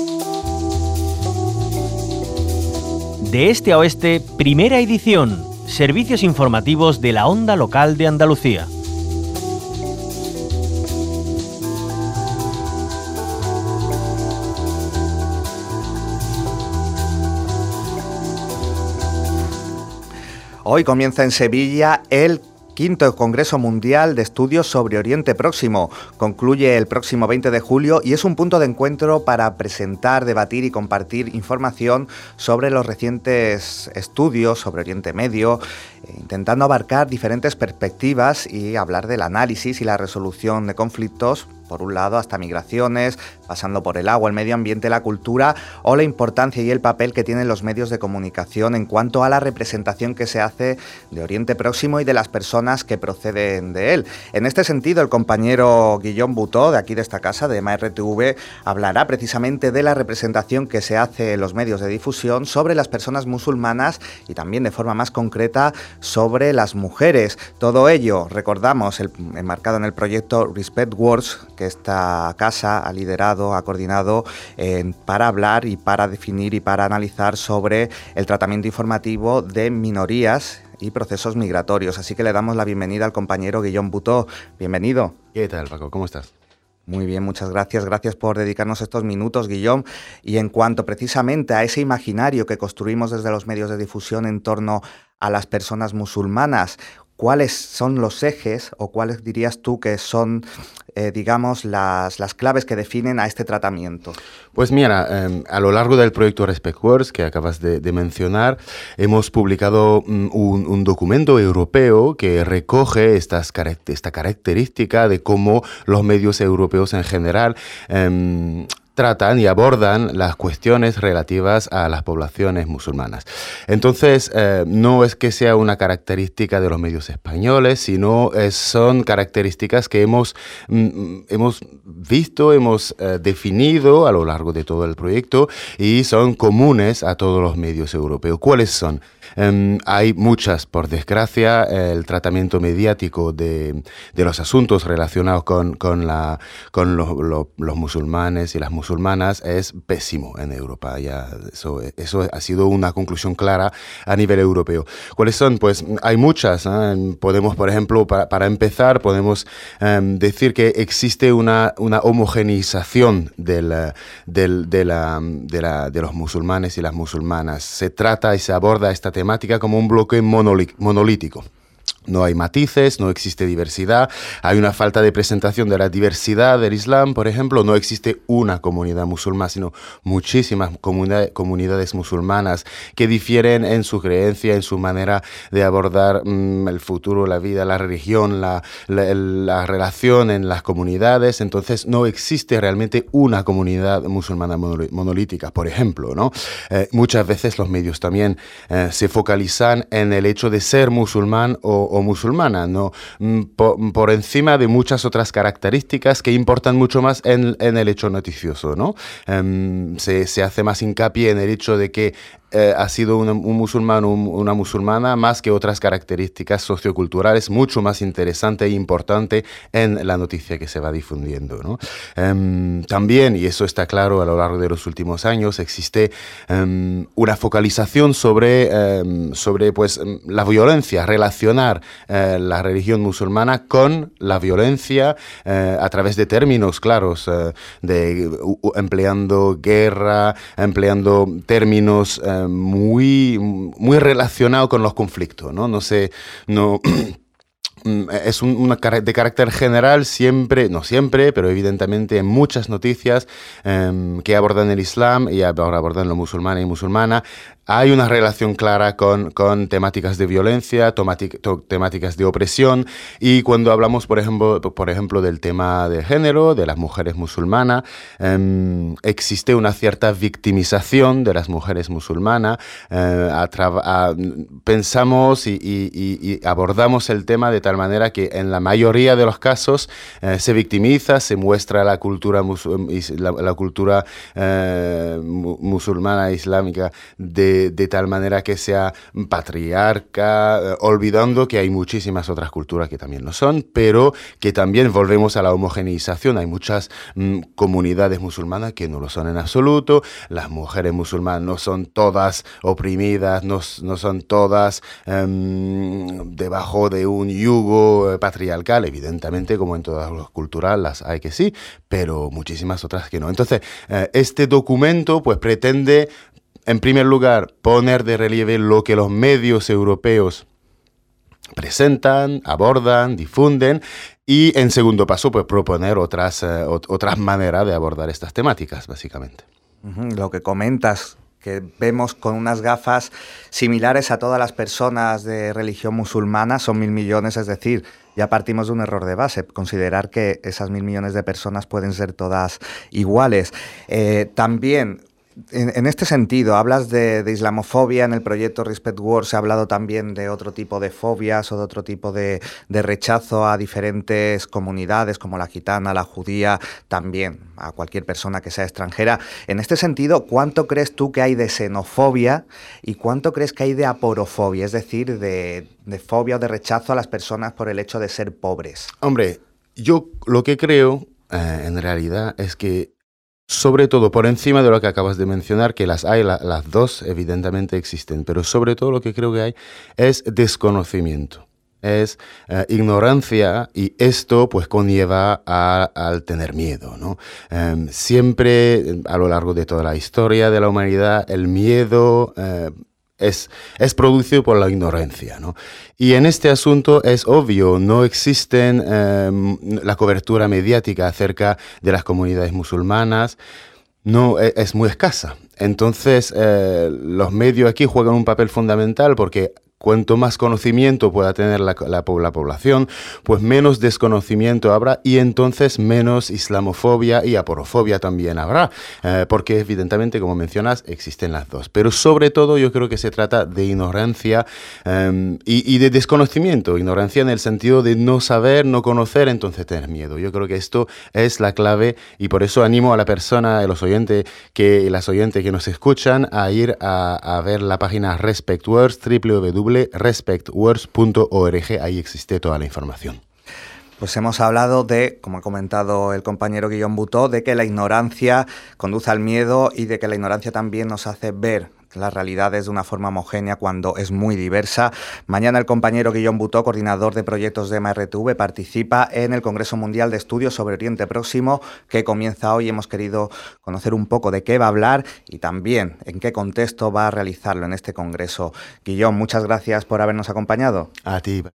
De este a oeste, primera edición. Servicios informativos de la Onda Local de Andalucía. Hoy comienza en Sevilla el quinto Congreso Mundial de Estudios sobre Oriente Próximo. Concluye el próximo 20 de julio y es un punto de encuentro para presentar, debatir y compartir información sobre los recientes estudios sobre Oriente Medio, intentando abarcar diferentes perspectivas y hablar del análisis y la resolución de conflictos, por un lado, hasta migraciones, pasando por el agua, el medio ambiente, la cultura o la importancia y el papel que tienen los medios de comunicación en cuanto a la representación que se hace de Oriente Próximo y de las personas que proceden de él. En este sentido, el compañero Guillaume Butó, de aquí de esta casa, de MRTV, hablará precisamente de la representación que se hace en los medios de difusión sobre las personas musulmanas y también de forma más concreta sobre las mujeres. Todo ello, recordamos, enmarcado en el proyecto Respect Wars, que esta casa ha liderado, ha coordinado para hablar y para definir y para analizar sobre el tratamiento informativo de minorías y procesos migratorios. Así que le damos la bienvenida al compañero Guillaume Butó. Bienvenido. ¿Qué tal, Paco? ¿Cómo estás? Muy bien, muchas gracias. Gracias por dedicarnos estos minutos, Guillaume. Y en cuanto precisamente a ese imaginario que construimos desde los medios de difusión en torno a las personas musulmanas, ¿cuáles son los ejes o cuáles dirías tú que son, digamos, las claves que definen a este tratamiento? Pues mira, a lo largo del proyecto Respect Wars, que acabas de mencionar, hemos publicado un documento europeo que recoge esta característica de cómo los medios europeos en general tratan y abordan las cuestiones relativas a las poblaciones musulmanas. Entonces, no es que sea una característica de los medios españoles, sino son características que hemos visto, hemos definido a lo largo de todo el proyecto y son comunes a todos los medios europeos. ¿Cuáles son? Hay muchas, por desgracia. El tratamiento mediático de los asuntos relacionados con los musulmanes y las musulmanas es pésimo en Europa. Ya eso ha sido una conclusión clara a nivel europeo. ¿Cuáles son? Pues hay muchas. Podemos, por ejemplo, para empezar, podemos decir que existe una homogeneización de los musulmanes y las musulmanas. Se trata y se aborda esta temática como un bloque monolítico. No hay matices, no existe diversidad, hay una falta de presentación de la diversidad del Islam, por ejemplo. No existe una comunidad musulmana, sino muchísimas comunidades musulmanas que difieren en su creencia, en su manera de abordar el futuro, la vida, la religión, la relación en las comunidades. Entonces no existe realmente una comunidad musulmana monolítica, por ejemplo, ¿no? Muchas veces los medios también se focalizan en el hecho de ser musulmán o musulmana, ¿no? Por encima de muchas otras características que importan mucho más en el hecho noticioso, ¿no? Se hace más hincapié en el hecho de que ha sido un musulmán o una musulmana más que otras características socioculturales mucho más interesante e importante en la noticia que se va difundiendo, ¿no? También, y eso está claro a lo largo de los últimos años, existe una focalización sobre pues, la violencia, relacionar la religión musulmana con la violencia a través de términos claros, empleando guerra, empleando términos muy relacionado con los conflictos, ¿no? Es de carácter general, no siempre, pero evidentemente en muchas noticias que abordan el Islam y ahora abordan lo musulmán y musulmana, hay una relación clara con temáticas de violencia, temáticas de opresión. Y cuando hablamos, por ejemplo, del tema de género, de las mujeres musulmanas, existe una cierta victimización de las mujeres musulmanas. Pensamos y abordamos el tema de tal manera que en la mayoría de los casos se victimiza, se muestra la cultura musulmana islámica de de tal manera que sea patriarca, olvidando que hay muchísimas otras culturas que también lo son, pero que también volvemos a la homogeneización. Hay muchas comunidades musulmanas que no lo son en absoluto. Las mujeres musulmanas no son todas oprimidas, no son todas debajo de un yugo patriarcal. Evidentemente, como en todas las culturas, las hay que sí, pero muchísimas otras que no. Entonces, este documento pues pretende, en primer lugar, poner de relieve lo que los medios europeos presentan, abordan, difunden, y en segundo paso, pues proponer otras maneras de abordar estas temáticas, básicamente. Lo que comentas, que vemos con unas gafas similares a todas las personas de religión musulmana, son 1.000 millones, es decir, ya partimos de un error de base, considerar que esas 1.000 millones de personas pueden ser todas iguales. También, en este sentido, hablas de islamofobia. En el proyecto Respect Wars se ha hablado también de otro tipo de fobias o de otro tipo de rechazo a diferentes comunidades, como la gitana, la judía, también a cualquier persona que sea extranjera. En este sentido, ¿cuánto crees tú que hay de xenofobia y cuánto crees que hay de aporofobia, es decir, de fobia o de rechazo a las personas por el hecho de ser pobres? Hombre, yo lo que creo, en realidad, es que sobre todo, por encima de lo que acabas de mencionar, que las hay, las dos evidentemente existen, pero sobre todo lo que creo que hay es desconocimiento, es ignorancia, y esto pues conlleva al tener miedo, ¿no? Siempre a lo largo de toda la historia de la humanidad el miedo es producido por la ignorancia, ¿no? Y en este asunto es obvio, no existen la cobertura mediática acerca de las comunidades musulmanas, no, es muy escasa. Entonces, los medios aquí juegan un papel fundamental porque cuanto más conocimiento pueda tener la población, pues menos desconocimiento habrá y entonces menos islamofobia y aporofobia también habrá, porque evidentemente, como mencionas, existen las dos. Pero sobre todo yo creo que se trata de ignorancia y de desconocimiento, ignorancia en el sentido de no saber, no conocer, entonces tener miedo. Yo creo que esto es la clave y por eso animo a la persona, a los oyentes las oyentes que nos escuchan a ir a ver la página Respect Wars, www.respectwars.org, ahí existe toda la información. Pues hemos hablado de, como ha comentado el compañero Guillaume Butó, de que la ignorancia conduce al miedo y de que la ignorancia también nos hace ver las realidades de una forma homogénea cuando es muy diversa. Mañana el compañero Guillaume Butó, coordinador de proyectos de MRTV, participa en el Congreso Mundial de Estudios sobre Oriente Próximo, que comienza hoy. Hemos querido conocer un poco de qué va a hablar y también en qué contexto va a realizarlo en este congreso. Guillaume, muchas gracias por habernos acompañado. A ti.